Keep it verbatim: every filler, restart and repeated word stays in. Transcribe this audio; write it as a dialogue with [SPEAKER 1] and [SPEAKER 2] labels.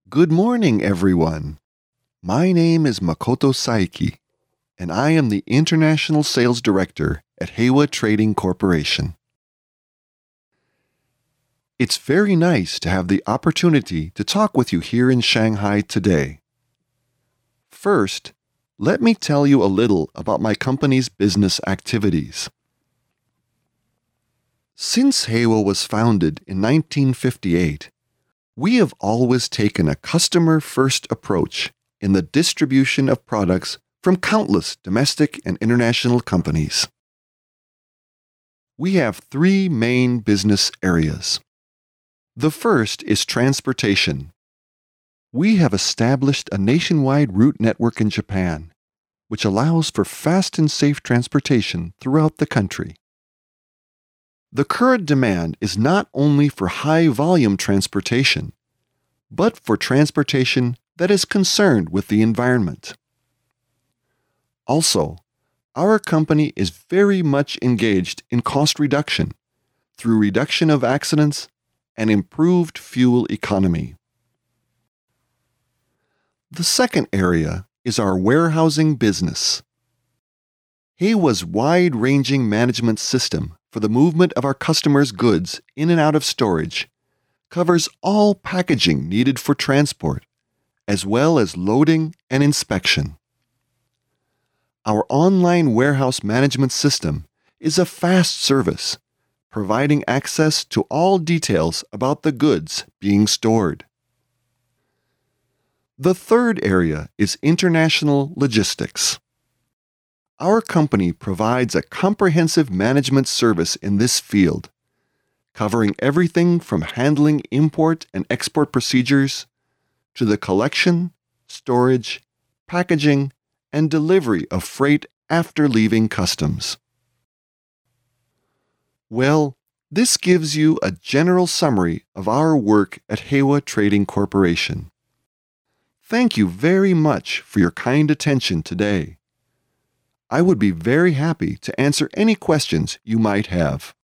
[SPEAKER 1] Good morning, everyone. My name is Makoto Saiki, and I am the International Sales Director at Heiwa Trading Corporation. It's very nice to have the opportunity to talk with you here in Shanghai today. First, let me tell you a little about my company's business activities. Since Heiwa was founded in nineteen fifty-eight, we have always taken a customer-first approach in the distribution of products from countless domestic and international companies. We have three main business areas. The first is transportation. We have established a nationwide route network in Japan, which allows for fast and safe transportation throughout the country. The current demand is not only for high-volume transportation, but for transportation that is concerned with the environment. Also, our company is very much engaged in cost reduction through reduction of accidents and improved fuel economy. The second area is our warehousing business. Heiwa's wide-ranging management system for the movement of our customers' goods in and out of storage covers all packaging needed for transport, as well as loading and inspection. Our online warehouse management system is a fast service, providing access to all details about the goods being stored. The third area is international logistics. Our company provides a comprehensive management service in this field, covering everything from handling import and export procedures to the collection, storage, packaging, and delivery of freight after leaving customs. Well, this gives you a general summary of our work at Heiwa Trading Corporation. Thank you very much for your kind attention today. I would be very happy to answer any questions you might have.